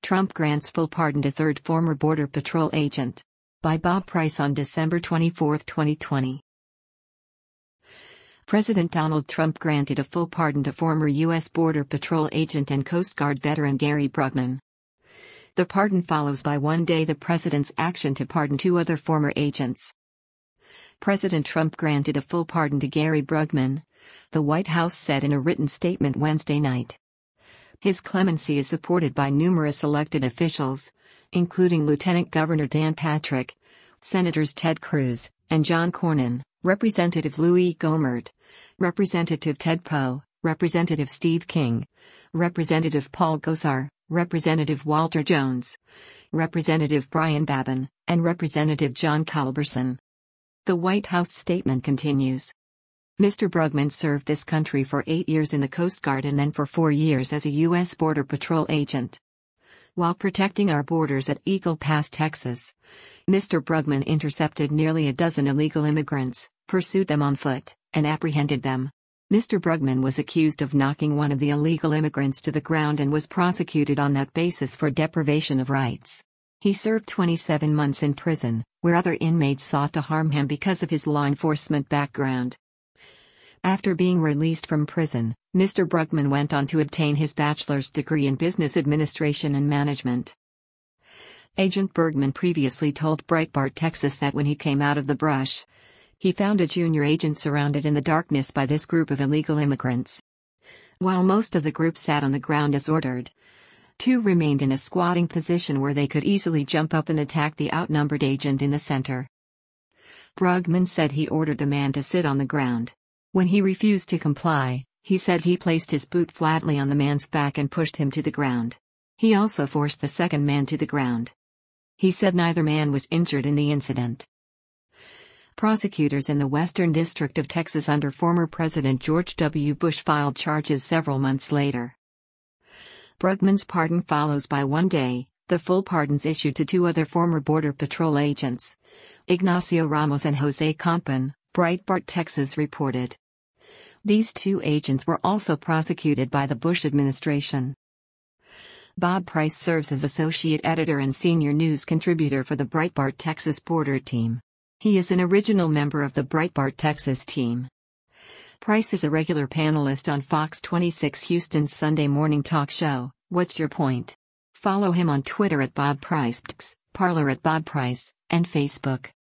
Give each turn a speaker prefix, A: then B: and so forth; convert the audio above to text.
A: Trump grants full pardon to third former Border Patrol agent. By Bob Price on December 24, 2020. President Donald Trump granted a full pardon to former U.S. Border Patrol agent and Coast Guard veteran Gary Brugman. The pardon follows by one day the president's action to pardon two other former agents. President Trump granted a full pardon to Gary Brugman, the White House said in a written statement Wednesday night. His clemency is supported by numerous elected officials, including Lieutenant Governor Dan Patrick, Senators Ted Cruz and John Cornyn, Representative Louis Gohmert, Representative Ted Poe, Representative Steve King, Representative Paul Gosar, Representative Walter Jones, Representative Brian Babin, and Representative John Culberson. The White House statement continues. Mr. Brugman served this country for 8 years in the Coast Guard and then for 4 years as a U.S. Border Patrol agent. While protecting our borders at Eagle Pass, Texas, Mr. Brugman intercepted nearly a dozen illegal immigrants, pursued them on foot, and apprehended them. Mr. Brugman was accused of knocking one of the illegal immigrants to the ground and was prosecuted on that basis for deprivation of rights. He served 27 months in prison, where other inmates sought to harm him because of his law enforcement background. After being released from prison, Mr. Brugman went on to obtain his bachelor's degree in business administration and management. Agent Brugman previously told Breitbart Texas that when he came out of the brush, he found a junior agent surrounded in the darkness by this group of illegal immigrants. While most of the group sat on the ground as ordered, 2 remained in a squatting position where they could easily jump up and attack the outnumbered agent in the center. Brugman said he ordered the man to sit on the ground. When he refused to comply, he said he placed his boot flatly on the man's back and pushed him to the ground. He also forced the second man to the ground. He said neither man was injured in the incident. Prosecutors in the Western District of Texas under former President George W. Bush filed charges several months later. Brugman's pardon follows by one day the full pardons issued to 2 other former Border Patrol agents, Ignacio Ramos and Jose Campan, Breitbart Texas reported. These 2 agents were also prosecuted by the Bush administration. Bob Price serves as associate editor and senior news contributor for the Breitbart Texas Border team. He is an original member of the Breitbart Texas team. Price is a regular panelist on Fox 26 Houston's Sunday morning talk show, What's Your Point? Follow him on Twitter at Bob Price, Parler at Bob Price, and Facebook.